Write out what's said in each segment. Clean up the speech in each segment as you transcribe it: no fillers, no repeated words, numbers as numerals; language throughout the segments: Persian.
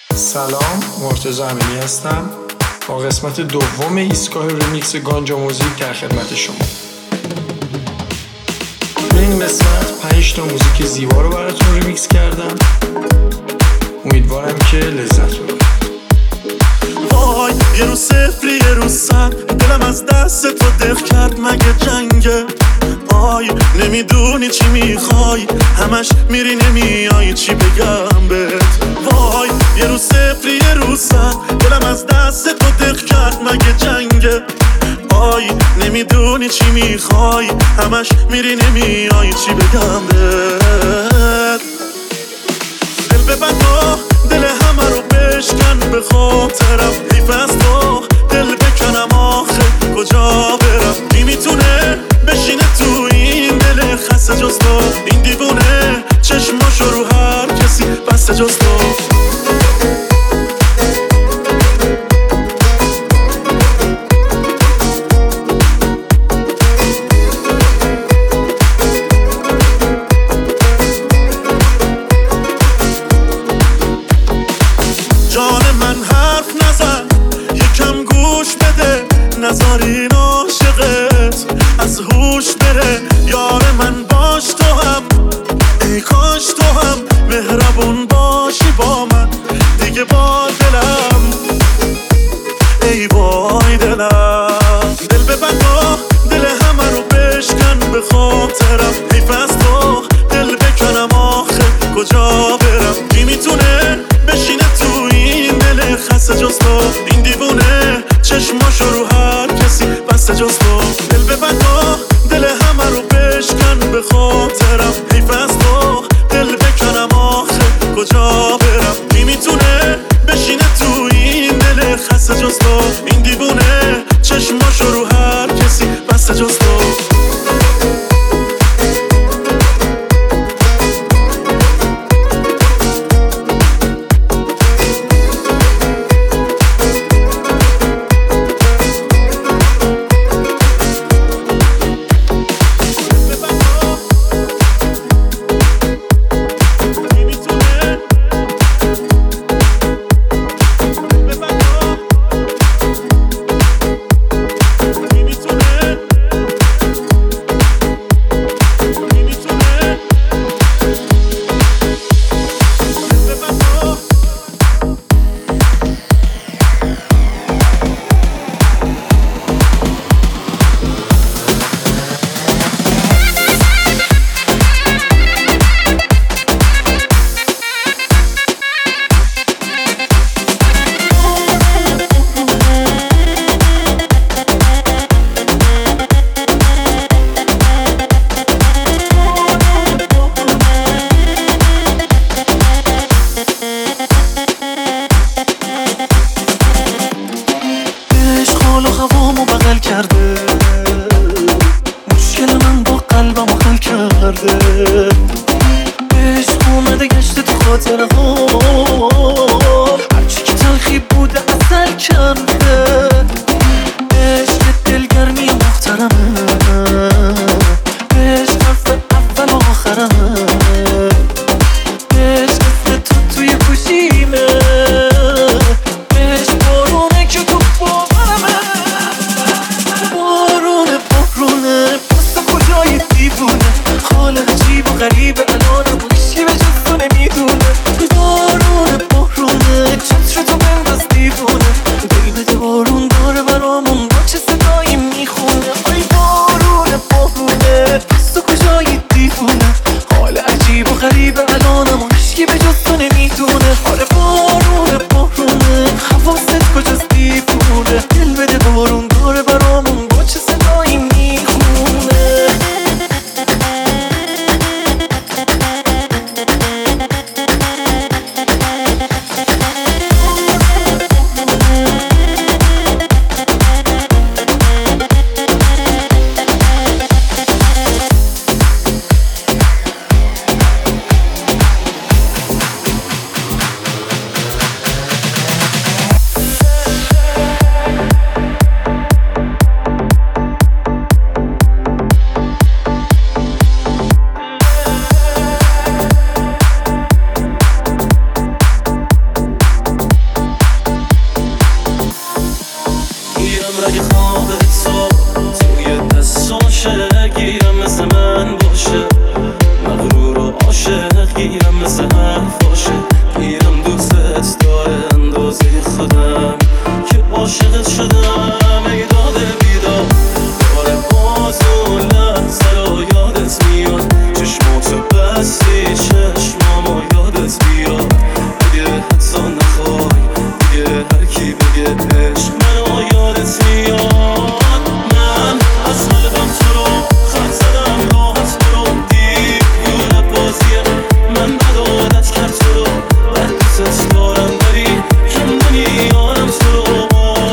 سلام، مرتضی امینی هستم با قسمت دوم ایستگاه ریمیکس گانجا موزیک در خدمت شما. تو این قسمت 5 تا موزیک زیبا رو براتون ریمیکس کردم. امیدوارم که لذت ببرید. وای یه روز صفری یه روز صد، دلم از دست تو دق کرد مگه جنگه؟ آی نمیدونی چی میخوای، همش میری نمیای، چی بگم بهت؟ وای یه روز صفری یه روز صد، دلم از دست تو دق کرد مگه جنگه؟ آی نمیدونی چی میخوای، همش میری نمیای، چی بگم بهت؟ دل ببند و دل همه رو بشکن به خاطرم، حیف از تو دل بکنم آخه کجا برم؟ کی میتونه بشینه تو این دل خسته جز تو؟ این دیوونه چشماشو رو هر کسی بسته جز تو. جان من حرف نزن، یکم گوش بده، نذار این عاشقت از هوش بره. یار من باش تو هم، ای کاش تو هم مهربون باشی با من دیگه، با دلم ای وای دلم. دل ببند و دل همه رو بشکن به خاطرم، حیف از تو دل بکنم آخه کجا برم؟ کی میتونه بشینه تو این دل خسته جز تو؟ این دیوونه چشماشو رو هر کسی بسته جز تو. دل ببند و دل همه رو بشکن به خاطرم، حیف از تو دل بکنم آخه کجا برم؟ کی میتونه بشینه تو این دل خسته جز تو؟ این دیوونه چشماشو رو هر کسی بسته جز تو. حال و هوامو بغل کرده، مشکل من با قلبمو حل کرده. عشق اومده گشته تو خاطره ها، هرچی که تلخی بوده عسل کرده. عشق دلگرمی و محترمه، عشق حرف اول و آخرمه. عشق مثل تو توی گوشیمه، عشق بارونه که تو باورمه. بارونه پس کجای دیوونه، حال عجیب و غریب الانم هیچی به جز تو نمیدونه. بارونه چتر تو بنداز دیوونه، دل بده بارون داره برامون با چه صدایی میخونه. آی بارونه پس کجای دیوونه، حال عجیب و غریب الانم هیچی به جز تو نمیدونه. آره بارونه حواست کجاست دیوونه، دل بده بارون داره برامون با چه صدایی میخونه. حرفاشه میرم دوستت داره اندازه خودم که عاشقت شدم ای داد بیدار داره باز اون لحظه رو یادت میاد چشماتو بستی چشمامو یادت بیاد اگه حتی نخوای دیگه هر کی بگه عشق منو یادت میاد من از قلبم تو رو خط زدم راحت برو دیوونه بازیه من بد عادت کرد تو رو بد دوست دارم ولی کم نمیارم تو رو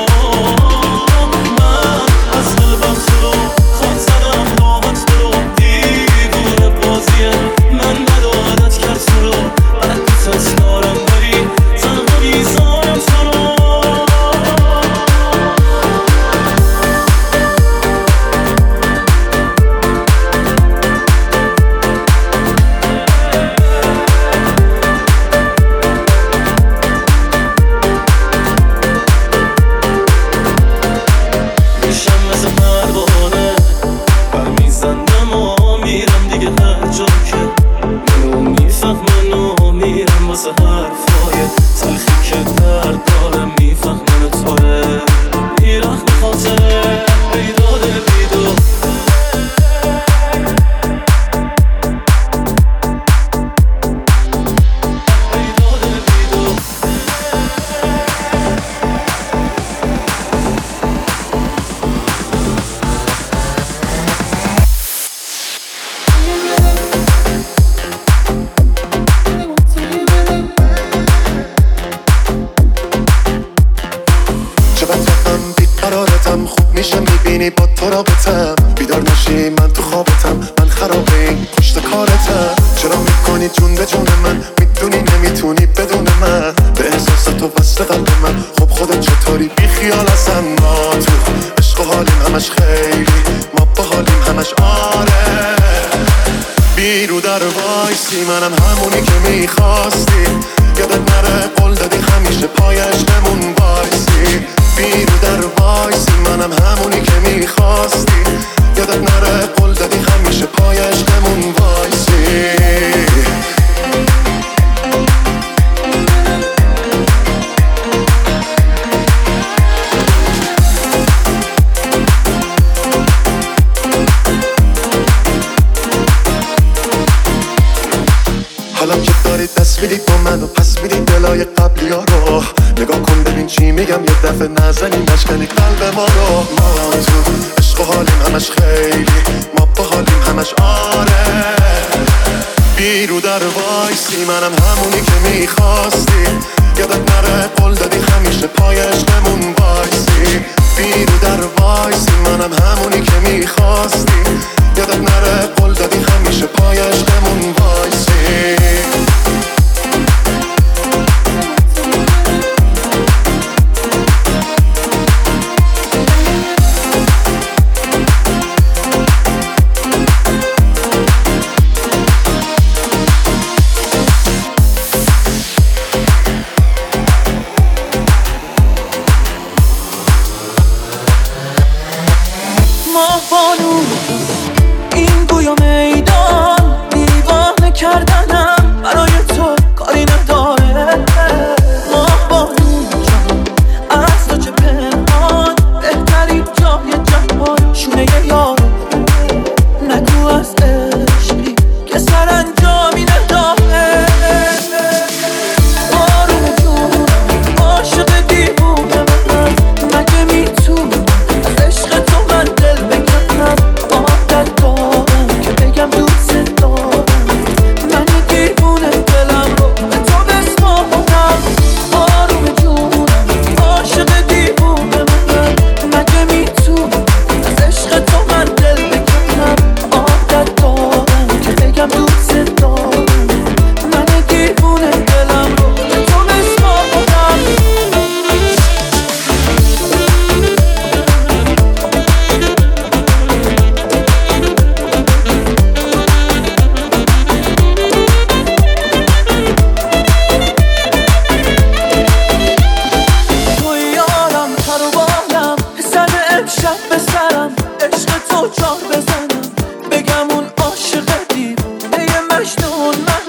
من از قلبم تو رو خط زدم راحت برو دیوونه بازیه من بد عادت کرد تو رو بد دوست دارم ولی تنها میذارم تو رو میشم مثل پروانه برمیزندم و میرم دیگه هر جا که منو میفهمن و میرم واسه حرفای تلخی که درد دارم میفهمن توه میرخ به خاطره بیداد بیدو بیداد بیدو چقدر هم بیقرارتم خوب میشه میبینی با تو رابطم بیدار نشی من تو خوابتم من خراب این پشت کارتم چرا میکنی جون به جون من میدونی نمیتونی بدون من به احساسات و وصل قلب من خب خودت چطوری بی خیال هستم ما تو عشق و حالیم همش خیلی ما با حالیم همش آره بیرو در وایسی منم همونی که میخواستی یادت نره قول دادی همیشه پای عشقمون وایسی بیرو در وایسی منم همونی که میخواستی یادت نره قول دادی همیشه پای عشقمون وایسی حالا که داری دست میدی با من و پس میدی دلای قبلی ها رو نگاه کن ببین چی میگم یه دفعه نزنی نشکنی قلب ما رو ما تو عشق و حالیم همش خیلی ما با حالیم همش آره بیرو در وایسی منم همونی که میخواستی یادت نره قول دادی همیشه پای عشقمون وایسی بیرو در وایسی منم همونی که میخواستی یادت نره قول دادی همیشه پای عشقمون وایسی ماه بانو این گویا میدان دیوانه کردنم برای تو کاری نداره ماه بانو جان از تو چه پنهان بهترین جای جهان شونه یارو نگو از عشقی که سرانجامی نداره آروم جون عاشق دیوونه من مگه میتونم از عشق تو من دل بکنم عادت دارم که بگم دوست دارم من دیوونه دلم رو به تو بسپارم آروم جونم عاشق دیوونه من مگه میتونم از عشق تو من دل بکنم عادت دارم که بگم دوست دارم من دیوونه دلم رو به تو بسپارم تو یارم تر و بالم پسر امشب به سرم عشق تو جار بزنم بگم اون عاشق دیوونه مجنون من